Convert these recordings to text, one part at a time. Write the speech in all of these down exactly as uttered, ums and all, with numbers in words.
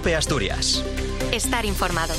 COPE Asturias. Estar informado.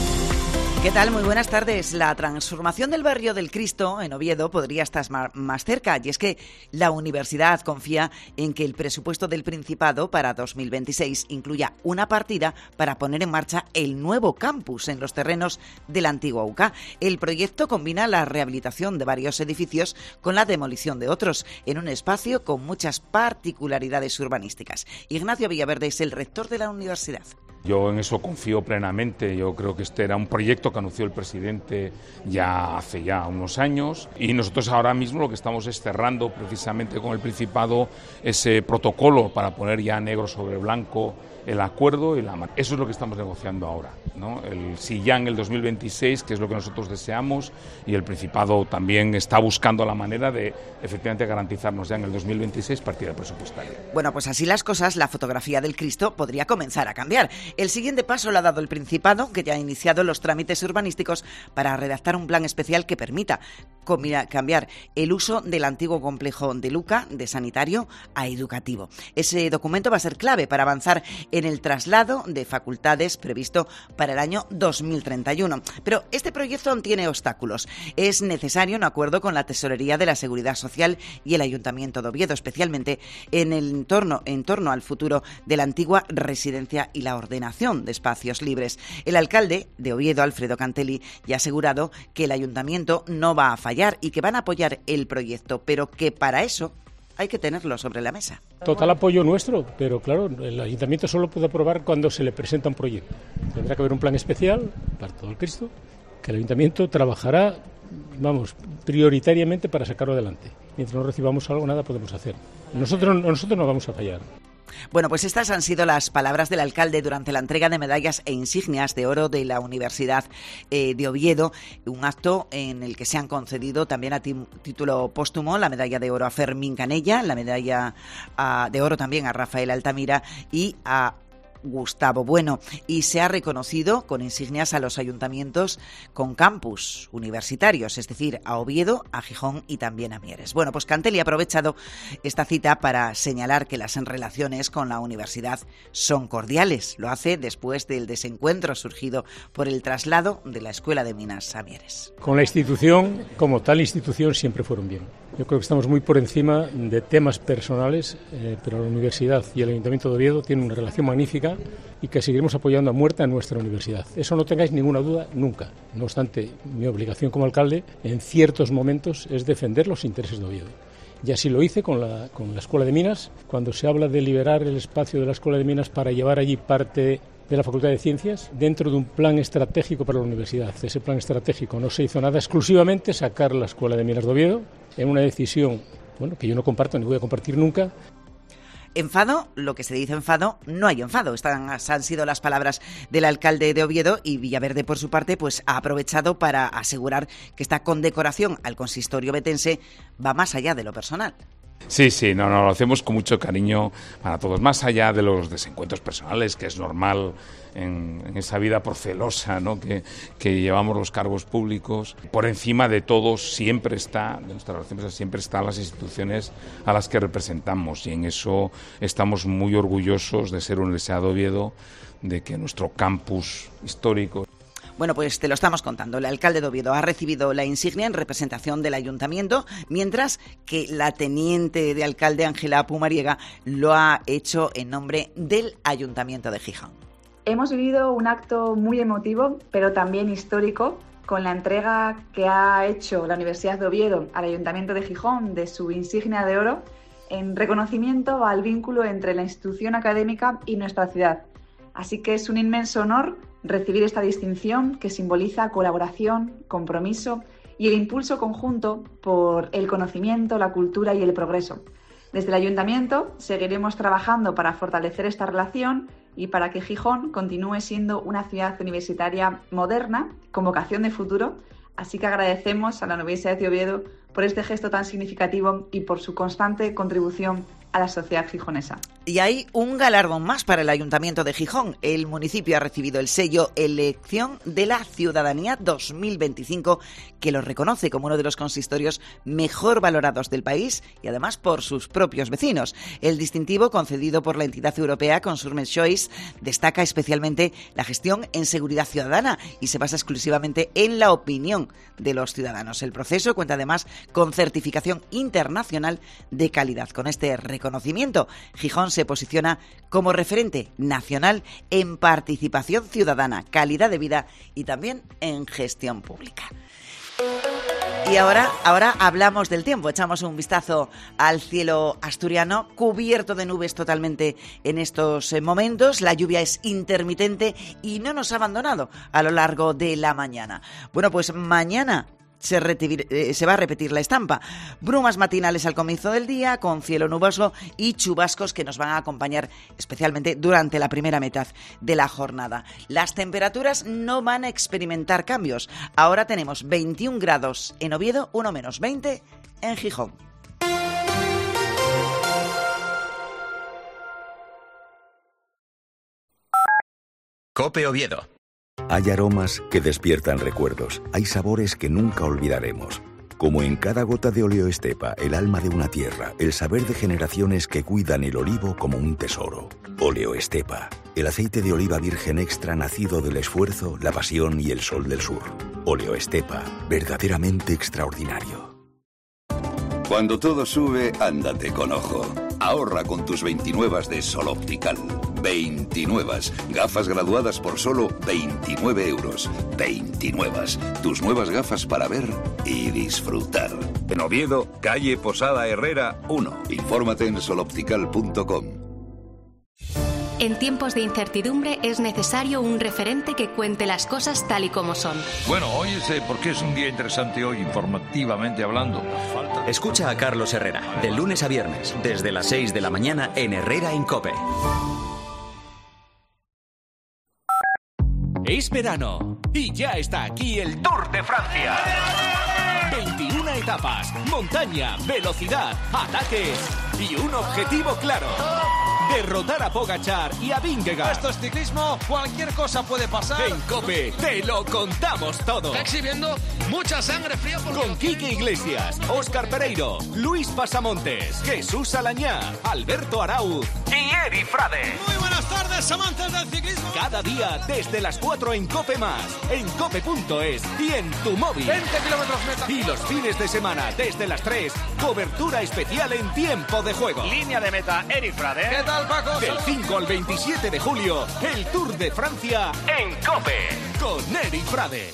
¿Qué tal? Muy buenas tardes. La transformación del barrio del Cristo en Oviedo podría estar más cerca, y es que la universidad confía en que el presupuesto del Principado para dos mil veintiséis incluya una partida para poner en marcha el nuevo campus en los terrenos de la antigua U C A. El proyecto combina la rehabilitación de varios edificios con la demolición de otros, en un espacio con muchas particularidades urbanísticas. Ignacio Villaverde es el rector de la universidad. Yo en eso confío plenamente. Yo creo que este era un proyecto que anunció el presidente ya hace ya unos años, y nosotros ahora mismo lo que estamos es cerrando precisamente con el Principado ese protocolo para poner ya negro sobre blanco el acuerdo y la mar. Eso es lo que estamos negociando ahora, ¿no? El, si ya en el dos mil veintiséis, que es lo que nosotros deseamos, y el Principado también está buscando la manera de efectivamente garantizarnos ya en el dos mil veintiséis partida presupuestaria. Bueno, pues así las cosas, la fotografía del Cristo podría comenzar a cambiar. El siguiente paso lo ha dado el Principado, que ya ha iniciado los trámites urbanísticos para redactar un plan especial que permita cambiar el uso del antiguo complejo de Luca, de sanitario, a educativo. Ese documento va a ser clave para avanzar en el traslado de facultades previsto para el año dos mil treinta y uno. Pero este proyecto aún tiene obstáculos. Es necesario un acuerdo con la Tesorería de la Seguridad Social y el Ayuntamiento de Oviedo, especialmente en el entorno, en torno al futuro de la antigua residencia y la ordenación de espacios libres. El alcalde de Oviedo, Alfredo Cantelli, ya ha asegurado que el Ayuntamiento no va a fallar y que van a apoyar el proyecto, pero que para eso hay que tenerlo sobre la mesa. Total apoyo nuestro, pero claro, el Ayuntamiento solo puede aprobar cuando se le presenta un proyecto. Tendrá que haber un plan especial para todo el Cristo, que el Ayuntamiento trabajará, vamos, prioritariamente para sacarlo adelante. Mientras no recibamos algo, nada podemos hacer. Nosotros, nosotros no vamos a fallar. Bueno, pues estas han sido las palabras del alcalde durante la entrega de medallas e insignias de oro de la Universidad eh, de Oviedo, un acto en el que se han concedido también a título póstumo la medalla de oro a Fermín Canella, la medalla a, de oro también a Rafael Altamira y a Gustavo Bueno, y se ha reconocido con insignias a los ayuntamientos con campus universitarios, es decir, a Oviedo, a Gijón y también a Mieres. Bueno, pues Cantelli ha aprovechado esta cita para señalar que las relaciones con la universidad son cordiales. Lo hace después del desencuentro surgido por el traslado de la Escuela de Minas a Mieres. Con la institución, como tal institución, siempre fueron bien. Yo creo que estamos muy por encima de temas personales, eh, pero la universidad y el Ayuntamiento de Oviedo tienen una relación magnífica y que seguiremos apoyando a muerte a nuestra universidad. Eso no tengáis ninguna duda nunca. No obstante, mi obligación como alcalde en ciertos momentos es defender los intereses de Oviedo. Y así lo hice con la, con la Escuela de Minas, cuando se habla de liberar el espacio de la Escuela de Minas para llevar allí parte de la Facultad de Ciencias dentro de un plan estratégico para la universidad. Ese plan estratégico no se hizo nada, exclusivamente sacar la Escuela de Minas de Oviedo en una decisión, bueno, que yo no comparto ni voy a compartir nunca. Enfado, lo que se dice enfado, no hay enfado. Estas han sido las palabras del alcalde de Oviedo, y Villaverde, por su parte, pues ha aprovechado para asegurar que esta condecoración al consistorio betense va más allá de lo personal. Sí, sí, no, no, lo hacemos con mucho cariño para todos, más allá de los desencuentros personales, que es normal en, en esa vida procelosa, ¿no?, que, que llevamos los cargos públicos. Por encima de todo siempre está, de nuestras relaciones siempre están las instituciones a las que representamos, y en eso estamos muy orgullosos de ser Universidad de Oviedo, de que nuestro campus histórico. Bueno, pues te lo estamos contando. El alcalde de Oviedo ha recibido la insignia en representación del ayuntamiento, mientras que la teniente de alcalde, Ángela Pumariega, lo ha hecho en nombre del Ayuntamiento de Gijón. Hemos vivido un acto muy emotivo, pero también histórico, con la entrega que ha hecho la Universidad de Oviedo al Ayuntamiento de Gijón de su insignia de oro, en reconocimiento al vínculo entre la institución académica y nuestra ciudad. Así que es un inmenso honor recibir esta distinción que simboliza colaboración, compromiso y el impulso conjunto por el conocimiento, la cultura y el progreso. Desde el Ayuntamiento seguiremos trabajando para fortalecer esta relación y para que Gijón continúe siendo una ciudad universitaria moderna, con vocación de futuro. Así que agradecemos a la Universidad de Oviedo por este gesto tan significativo y por su constante contribución a la sociedad gijonesa. Y hay un galardón más para el Ayuntamiento de Gijón. El municipio ha recibido el sello Elección de la Ciudadanía dos mil veinticinco, que lo reconoce como uno de los consistorios mejor valorados del país y además por sus propios vecinos. El distintivo, concedido por la entidad europea Consumer Choice, destaca especialmente la gestión en seguridad ciudadana y se basa exclusivamente en la opinión de los ciudadanos. El proceso cuenta además con certificación internacional de calidad. Con este reconocimiento, Gijón se posiciona como referente nacional en participación ciudadana, calidad de vida y también en gestión pública. Y ahora, ahora hablamos del tiempo. Echamos un vistazo al cielo asturiano, cubierto de nubes totalmente en estos momentos. La lluvia es intermitente y no nos ha abandonado a lo largo de la mañana. Bueno, pues mañana Se, retivir, eh, se va a repetir la estampa. Brumas matinales al comienzo del día, con cielo nuboso y chubascos que nos van a acompañar especialmente durante la primera mitad de la jornada. Las temperaturas no van a experimentar cambios. Ahora tenemos veintiún grados en Oviedo, uno menos veinte en Gijón. COPE Oviedo. Hay aromas que despiertan recuerdos, hay sabores que nunca olvidaremos. Como en cada gota de Oleo Estepa, el alma de una tierra, el saber de generaciones que cuidan el olivo como un tesoro. Oleo Estepa, el aceite de oliva virgen extra nacido del esfuerzo, la pasión y el sol del sur. Oleo Estepa, verdaderamente extraordinario. Cuando todo sube, ándate con ojo. Ahorra con tus veintinuevas de Sol Optical. veintinuevas. Gafas graduadas por solo veintinueve euros. veintinuevas. Tus nuevas gafas para ver y disfrutar. En Oviedo, calle Posada Herrera uno. Infórmate en sol optical punto com. En tiempos de incertidumbre es necesario un referente que cuente las cosas tal y como son. Bueno, hoy es eh, porque es un día interesante hoy, informativamente hablando. Falta... Escucha a Carlos Herrera, de lunes a viernes, desde las seis de la mañana en Herrera en COPE. Es verano y ya está aquí el Tour de Francia. veintiuna etapas, montaña, velocidad, ataques y un objetivo claro. Derrotar a Pogačar y a Vingegaard. Esto es ciclismo, cualquier cosa puede pasar. En COPE te lo contamos todo. Está exhibiendo mucha sangre fría. Porque... Con Quique Iglesias, Óscar Pereiro, Luis Pasamontes, Jesús Alañá, Alberto Arauz y Eri Frade. Muy buenas tardes, amantes del ciclismo. Cada día desde las cuatro en COPE Más, en cope punto es y en tu móvil. veinte kilómetros meta. Y los fines de semana desde las tres, cobertura especial en tiempo de juego. Línea de meta, Eri Frade. ¿Qué tal? Paco, del cinco al veintisiete de julio, el Tour de Francia en COPE, con Eri Frade.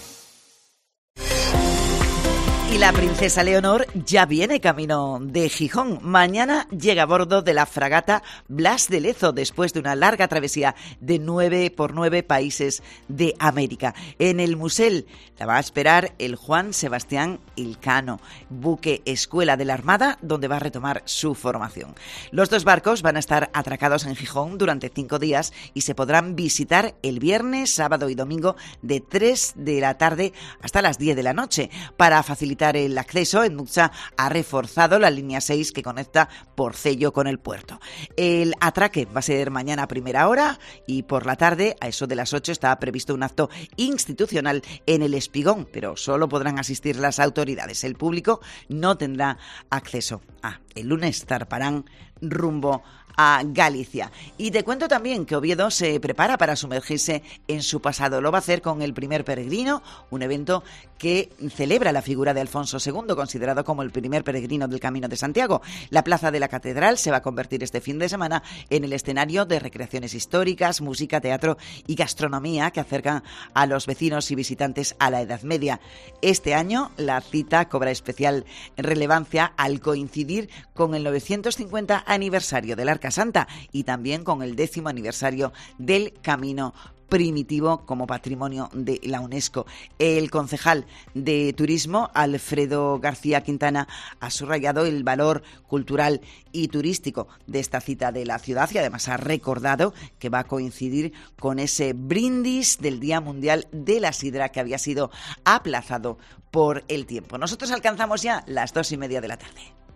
Y la princesa Leonor ya viene camino de Gijón. Mañana llega a bordo de la fragata Blas de Lezo después de una larga travesía de nueve por nueve países de América. En el Musel la va a esperar el Juan Sebastián Elcano, buque escuela de la Armada, donde va a retomar su formación. Los dos barcos van a estar atracados en Gijón durante cinco días y se podrán visitar el viernes, sábado y domingo de tres de la tarde hasta las diez de la noche. Para facilitar el acceso, Endutza ha reforzado la línea seis que conecta Porcello con el puerto. El atraque va a ser mañana a primera hora y por la tarde, a eso de las ocho, está previsto un acto institucional en el Espigón, pero solo podrán asistir las autoridades. El público no tendrá acceso. Ah, el lunes zarparán rumbo a Galicia. Y te cuento también que Oviedo se prepara para sumergirse en su pasado. Lo va a hacer con el primer peregrino, un evento que celebra la figura de Alfonso segundo, considerado como el primer peregrino del Camino de Santiago. La plaza de la Catedral se va a convertir este fin de semana en el escenario de recreaciones históricas, música, teatro y gastronomía que acercan a los vecinos y visitantes a la Edad Media. Este año la cita cobra especial relevancia al coincidir con el novecientos cincuenta aniversario del Arca Santa y también con el décimo aniversario del Camino Primitivo como patrimonio de la UNESCO. El concejal de Turismo, Alfredo García Quintana, ha subrayado el valor cultural y turístico de esta cita de la ciudad y además ha recordado que va a coincidir con ese brindis del Día Mundial de la Sidra que había sido aplazado por el tiempo. Nosotros alcanzamos ya las dos y media de la tarde.